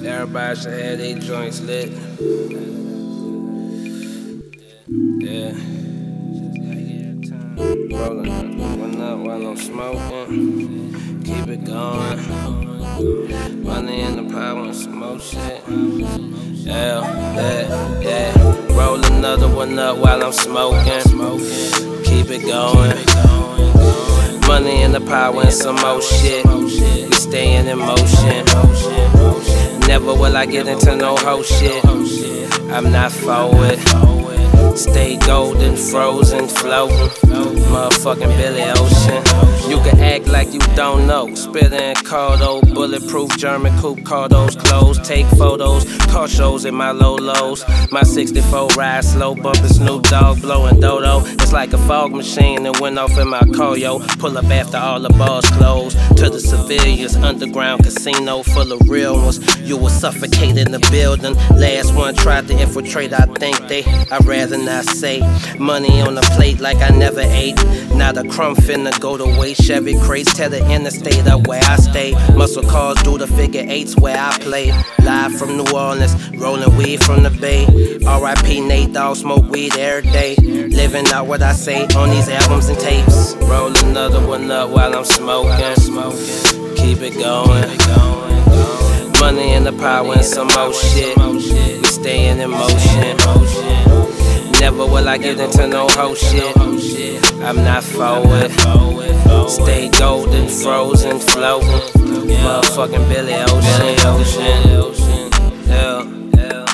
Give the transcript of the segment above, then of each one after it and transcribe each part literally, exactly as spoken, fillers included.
Everybody should have their joints lit. Yeah. Rolling one up while I'm smoking. Keep it going. Money in the pot when smoke shit. Yeah, yeah, yeah. Roll another one up while I'm smoking. Keep it going. Money in the pot when some more shit. We staying in motion. Never will I get into no hoe shit. I'm not forward. Stay golden, frozen, floating. Motherfucking Billy Ocean. You can act like you don't know. Spittin' Cardo, bulletproof German coupe, car those clothes. Take photos, car shows in my low lows. My sixty-four ride slow, bumpin' Snoop Dogg, blowin' dodo. It's like a fog machine that went off in my car, yo. Pull up after all the bars closed. To the civilians, underground casino full of real ones. You will suffocate in the building. Last one tried to infiltrate, I think they, I'd rather not say. Money on the plate like I never ate. Not a crumb finna go to waste. Chevy crates tell the interstate up where I stay. Muscle cars do the figure eights where I play. Live from New Orleans, rolling weed from the Bay. R I P Nate Dogg, smoke weed every day. Living out what I say on these albums and tapes. Roll another one up while I'm smoking. Keep it going. Money in the pot when some more shit. We staying in motion. Never will I get into no hoe shit. I'm not forward. Stay golden, frozen, floating. Motherfucking Billy Ocean. Yeah.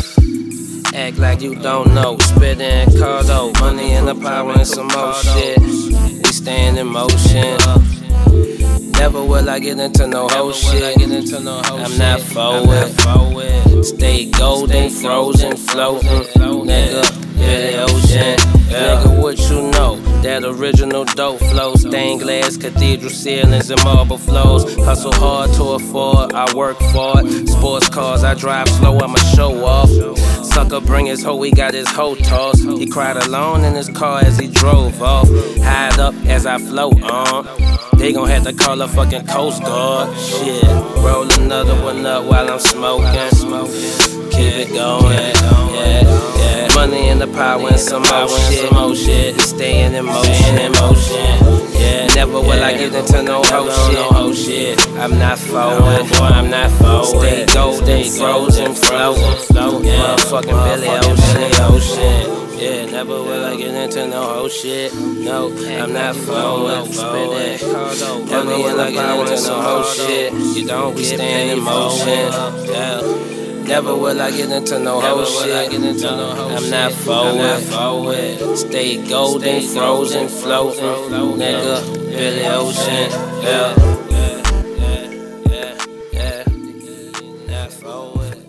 Act like you don't know. Spittin' Cardo, money in the pot and some more shit. We staying in motion. Never will I get into no hoe shit. I'm not forward. Stay golden, frozen, floating. Nigga. Billy Ocean, yeah. Nigga, what you know? That original dope flow, stained glass, cathedral ceilings, and marble flows. Hustle hard to afford, I work for it. Sports cars, I drive slow, I'ma show off. Sucker bring his hoe, he got his hoe tossed. He cried alone in his car as he drove off. Hide up as I float on. They gon' have to call a fucking Coast Guard. Shit, roll another one up while I'm smoking. Keep it going, yeah, yeah. Money in the pot when some more shit. We staying in motion, in motion. Yeah, never will I get into no hoe shit. I'm not forward, I'm not forward. Stay golden, frozen, floating. Motherfucking Billy Ocean. Yeah, never will I get into no hoe shit. No, I'm not forward. Spit it. Never will I get into no hoe shit. You don't be staying in motion. Yeah. Never will I get into no hoe shit. I'm not forward. Stay golden, frozen, floating. Nigga, Billy Ocean. Yeah. Yeah, yeah, yeah, yeah. Not forward.